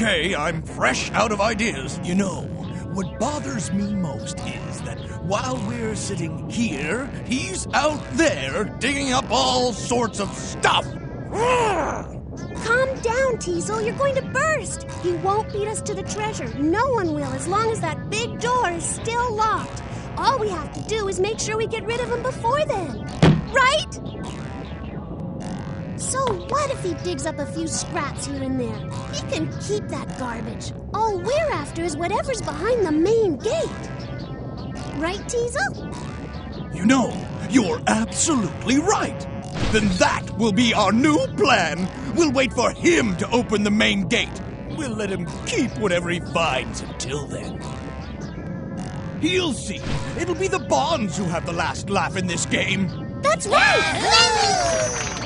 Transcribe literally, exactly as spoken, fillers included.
okay, I'm fresh out of ideas. You know, what bothers me most is that while we're sitting here, he's out there digging up all sorts of stuff. Calm down, Teasel. You're going to burst. He won't beat us to the treasure. No one will, as long as that big door is still locked. All we have to do is make sure we get rid of him before then. Right? So what if he digs up a few scraps here and there? He can keep that garbage. All we're after is whatever's behind the main gate. Right, Teasel? You know, you're absolutely right. Then that will be our new plan. We'll wait for him to open the main gate. We'll let him keep whatever he finds until then. He'll see. It'll be the Bonds who have the last laugh in this game. That's right!